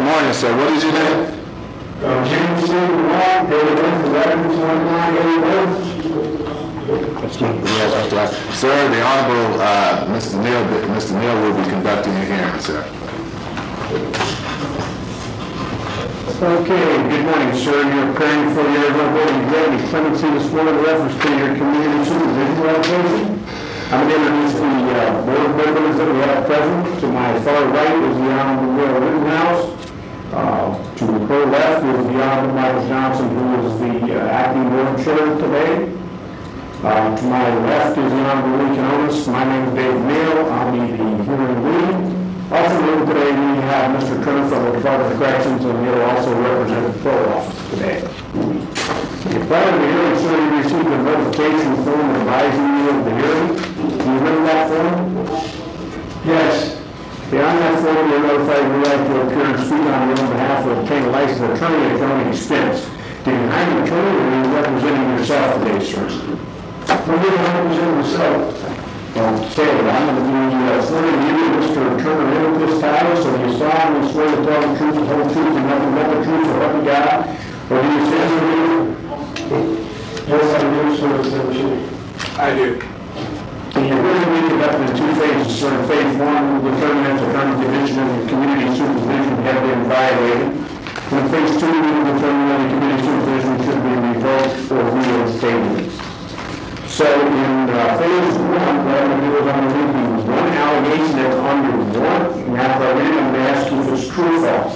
morning, sir. What is your name? James Stephen Long, date of birth 11/29/81. Sir, the Honorable Mr. Neal will be conducting a hearing, sir. Okay, good morning, sir. You're appearing for the Arizona Board of Governors clemency this morning in reference to your community supervision application. I'm going to introduce the board members that we have present. To my far right is the Honorable Will Rittenhouse. To her left is the Honorable Michael Johnson, who is the acting board chair today. To my left is the Honorable Lee Canonis. My name is Dave Neal. I'll be the hearing lead. Also with today we have Mr. Turner from the Department of Corrections, and he'll also represent the parole office today. Prior to the hearing, sir, you received a notification form advising you of the hearing. Do you remember that form? Yes. Okay, on that form, you're notified you would like to appear and speak on your own behalf or obtain a licensed attorney at your own expense. Do you hire an attorney or are you representing yourself today, sir? I'm going to represent myself. Okay, I'm going to be swearing you, Mr. Turner, in at this time, so you solemnly swear to tell the truth, the whole truth, and nothing but the truth, so help you God, or do you say so? Yes, I do, sir. I do. The hearing will be conducted in two phases, sir. Phase one will determine if the current division of the community supervision have been violated. In phase two, we will determine whether community supervision should be revoked or reinstated. So in phase one, what I'm going to do is I'm going to read you one allegation that's under one, and after I read it, I'm going to ask you if it's true or false.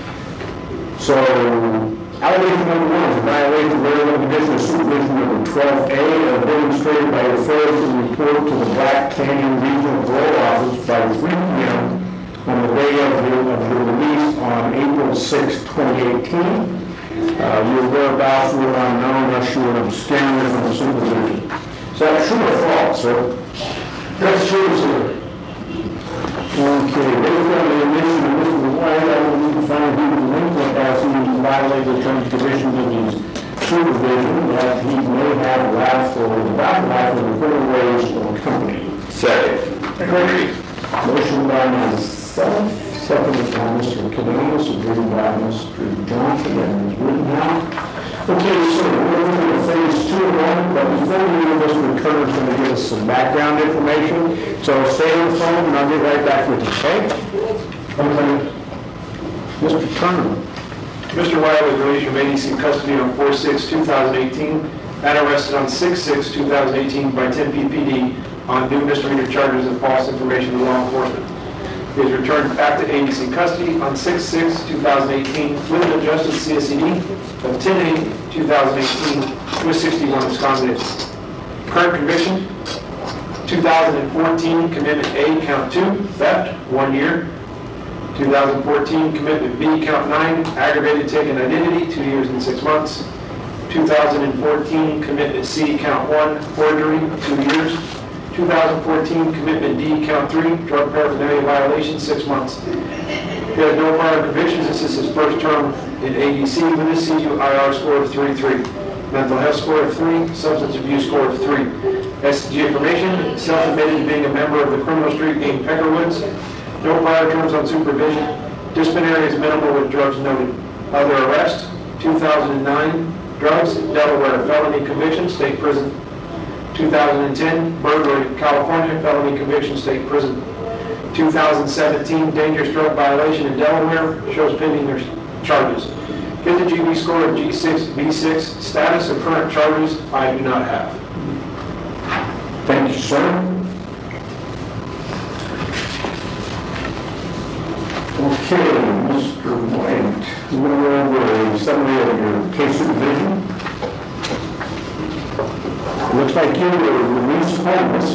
So allegation number one is a violation of Arizona Division of Supervision number 12A, demonstrated by referral to the report to the Black Canyon Regional Parole Office by 3 p.m. on the day of your release on April 6, 2018. Your whereabouts were unknown unless you were abstaining from the supervision. Is that true or false, sir? That's true, sir. Okay, based on the admission of Mr. White, I will need to find who was delinquent as he violated the terms and conditions of his supervision that he may have lapsed or was about to lapse in the criminal ways of the company. Second. Agreed. Motion by myself, seconded by Mr. Canonis, agreed by Mr. Johnson and Ms. Rittenhouse. Okay, so we're moving to phase two of one, but before we do, Mr. Turner's going to give us some background information. So stay on the phone and I'll get right back with you, okay? Okay. Mr. Turner. Mr. White was released from ADC custody on 4/6/2018 and arrested on 6/6/2018 by 10 PPD on new misdemeanor charges of false information to law enforcement. He is returned back to ADC custody on 6/6/2018 with an adjusted CSED of 10/8/2018 with 61 abscondited. Current conviction, 2014 commitment A, count 2, theft, 1 year. 2014 commitment B, count 9, aggravated taken identity, 2 years and 6 months. 2014 commitment C, count 1, forgery, 2 years. 2014 commitment D, count 3, drug paraphernalia violation, 6 months. He has no prior convictions. This is his first term in ADC with a CUIR score of 3.3, mental health score of 3, substance abuse score of 3. SG information, self-admitted being a member of the criminal street gang Peckerwoods. No prior terms on supervision. Disciplinary is minimal with drugs noted. Other arrest, 2009, drugs, Delaware, felony conviction, state prison. 2010, burglary, California, felony conviction, state prison. 2017, dangerous drug violation in Delaware, shows pending their charges. Get the GB score of G6, B6, status of current charges, I do not have. Thank you, sir. Okay, Mr. White, we're going to go over a summary of your case supervision. Looks like you were released homeless.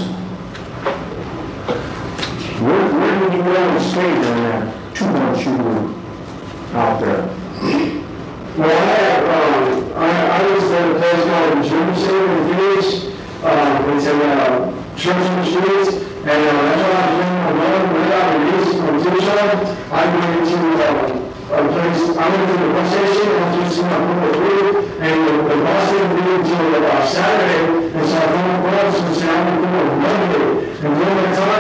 Where did you go and stay during that 2 months you were out there? Well, I was at a place called Jim City in Phoenix. It's a church in the streets, and that's what I was doing alone. When I got released from Tucson, I went to a place. I went to the bus station and I just seen my number 3, and the bus didn't leave until Saturday, and so I found a bus and said, I'm going to go on Monday. And during that time,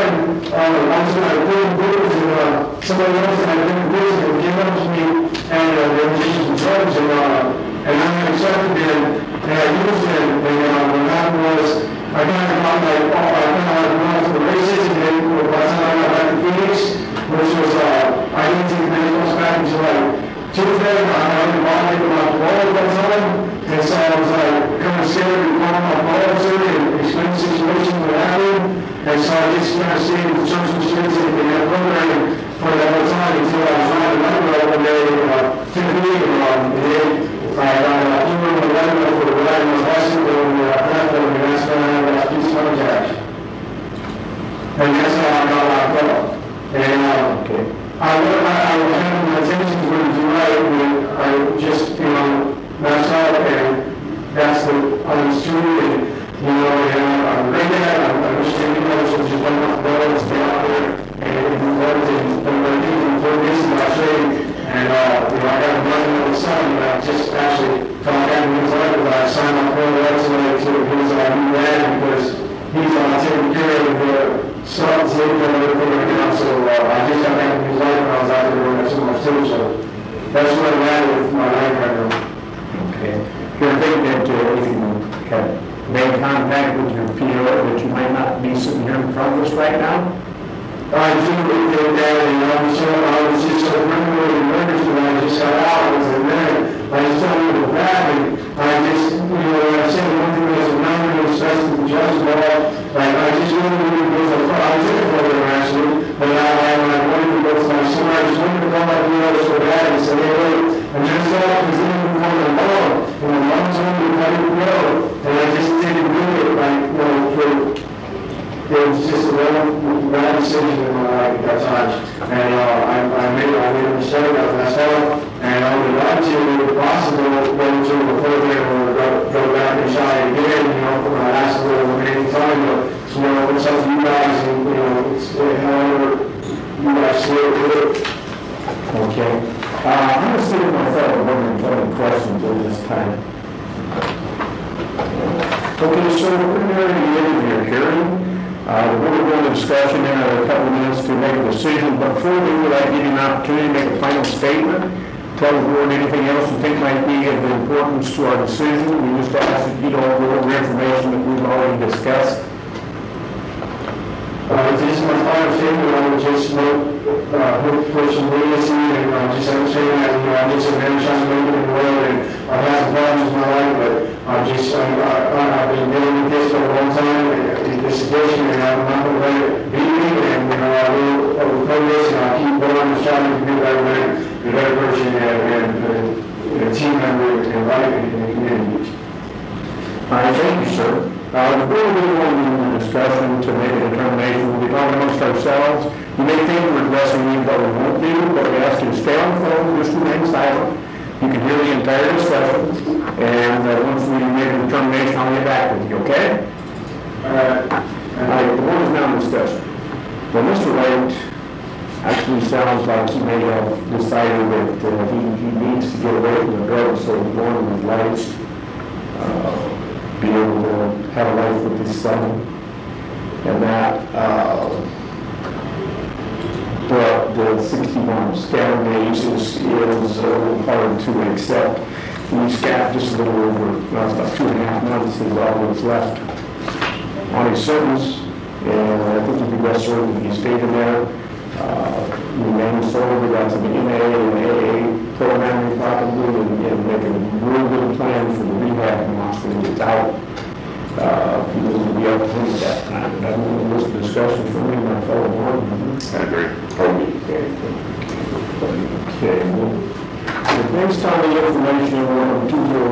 I was in my different groups and somebody else in my different groups and came up to me and they were just some drugs and I accepted them and I used them and what happened was I kind of got like, oh, I kind of went to the races and then by the time I got back to Phoenix, which was, I didn't take many months back until like Tuesday, I had been bothering about the ball at that time, and so I was like kind of scared to call my ball officer and explain the situation that happened, and so I just kind of stayed in the church and streets and had program for that whole time until I was trying to remember one day, typically, and then I got email and letter for the guy who was asking for the platform, and that's when I got these contacts. And that's how I got locked up. And I was having my attention to what you right when I just, messed up, and that's the honest truth, and I'm great at it. I wish that should just let my brothers get out there and work and do this and I trade. And, I got a brother on the side, and I just actually found out in his life that I signed my brother resume to his new dad because he's taking care of the sons and everything right now. So I just got back in his life when I was out there doing so much too. So that's where I'm at with my life right now. Okay. You're thinking that if you had made contact with your PO, that you might not be sitting here in front of us right now? I do think that, and I was just so really nervous when I just got out. I was like, man, I just told you the bad, and I just, I said one thing was a number of stress and judge law. Like, I just really was I was in a program actually, but I wanted to go to my summer. I just wanted to go like so bad and say, hey, wait, I'm just out because then I'm going to law, and my mom told me how to go, and I just didn't do it, it was just a bad decision in my life at that time. And I made a mistake, I messed up, and I would like to, if possible, go to a program or go back and try again, for my last little remaining time. But, it's up to you guys, and, it's however you guys see it. Okay. I'm going to see if my fellow women have any questions at this time. Okay, so we're near the end of your hearing. We're going to go into discussion in a couple of minutes to make a decision, but before we would like to give you an opportunity to make a final statement, tell the board anything else you think might be of importance to our decision. We just ask that you don't go over information that we've already discussed. This is my final statement. I would just hope for some leniency and just understand that, I did some very shiny movement in the world and I've had some problems in my life, but I've been dealing with this for a long time, this addiction, and I'm not going to let it beat me, and, I will overcome this, and I'll keep going and trying to be a better man, be a better person, and a team member in life and in the community. All right, thank you, sir. Before we move on to the discussion to make a determination, we'll be talking amongst ourselves. You may think we're addressing you, but we won't do, but we ask you to stay on the phone, just remain silent. You can hear the entire discussion, and once we make a determination, I'll get back with you, okay? All right, the board is now in discussion. Well, Mr. White actually sounds like he may have decided that he needs to get away from the drugs, so he's going to his life, be able to have a life with his son, and that, but the 61 scatter days is a little hard to accept. He's got just a little over, about 2.5 months is all that's left on his sentence, and I think he'd be best served if he stayed in there, remain sober, got some NA and AA programming probably, and make a real good plan for the rehab once when he gets out. He will be able to do that time, and I don't know this discussion for me and my fellow board members. I agree. Okay, well, based on the information on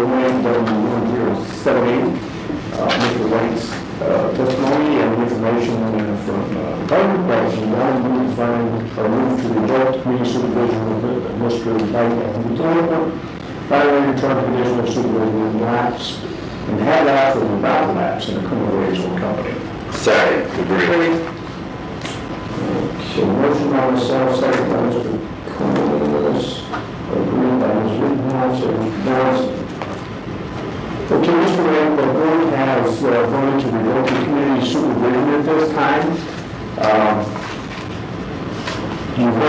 208-W1078, Mr. White's testimony and information from Department of Corrections, I move to reject community supervision of Mr. White and Lieutenant, violating term and condition of supervision and lapse, and had lapse or without lapse in a criminal racial company. Second. Agree. Okay, motion by myself, second by Mr. Cummings, agreed by Ms. Rittenhouse and Mr. Johnson. Okay, Mr. White, the board has voted to revoke the community supervision at this time.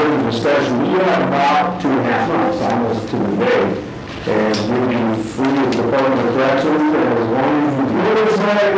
further discussion, we have about 2.5 months, almost to the day. And we'll be free of the Department of Corrections as long as you do it.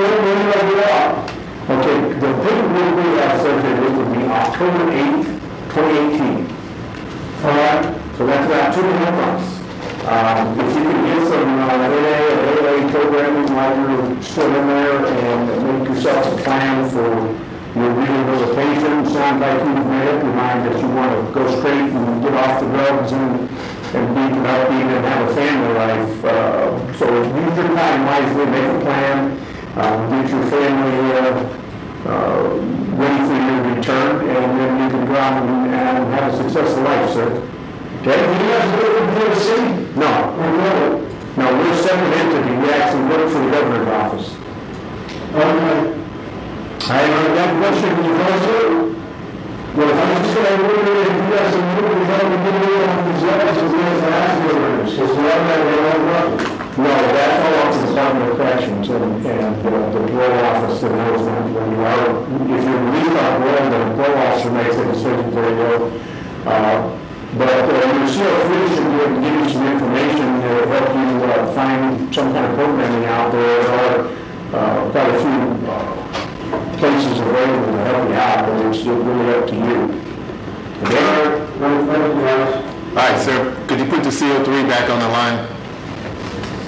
Okay, the big rule we have said that it will be October 8th, 2018. All right, so that's about 2.5 months. If you can get some AA or AA programming while you're still in there and make yourself a plan for your rehabilitation, sounds like you've made up your mind that you want to go straight and get off the drugs and be productive and have a family life. So use your time wisely, make a plan, get your family ready for your return, and then you can go out and have a successful life, sir. Okay? Do you guys go to the city? No. No, we're a separate entity. We actually work for the governor's office. Okay. I have that question in your answer. Well, if I'm just going to look at it, you guys are moving on to get rid of the judges as well as the hospital rooms, because we're all going to run rubber. No, that's all up to the Department of Corrections and the parole office that knows when you are, if you're released on parole, then the parole officer makes a decision where you go. But your CO3 should be able to give you some information that will help you find some kind of programming out there. There are quite a few places available to help you out, but it's really up to you. Okay? Thank you, guys. All right, sir, could you put the CO3 back on the line?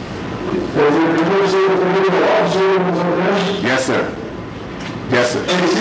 Is it, officer, Yes, sir. Yes, sir.